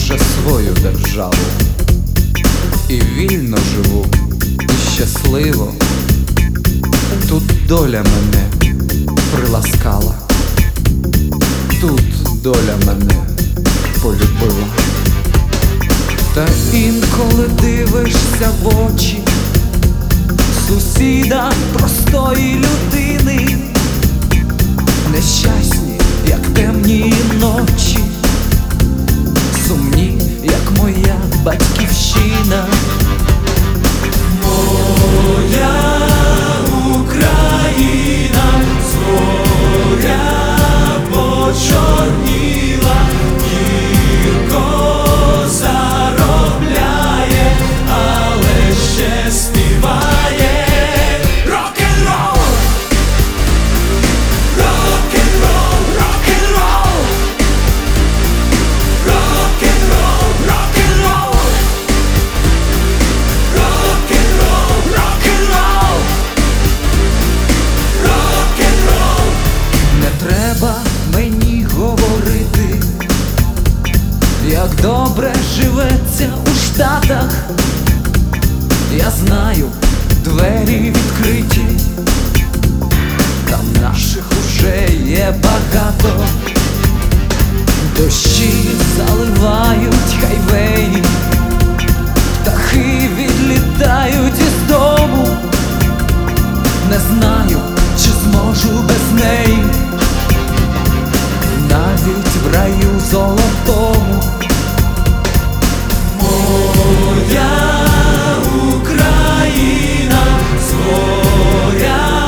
вже свою державу. І вільно живу, і щасливо. Тут доля мене приласкала, тут доля мене полюбила. Та інколи дивишся в очі сусіда простої людини, нещасні, як темні ночі, сумні, як моя батьківщина. Моя Україна зоря почорніла, гірко заробляє, але ще співає. Рок-н-рол! Рок-н-рол! Рок-н-рол! Рок-н-рол! Рок-н-рол! Рок-н-рол! Рок-н-рол! Рок-н-рол! Не треба мені говорити, як добре живеться у Штатах. Я знаю, двері відкриті, там наших уже є багато. Дощі заливають хайвеї, птахи відлітають із дому. Не знаю, чи зможу без неї, навіть в раю золотому. Моя Україна зоря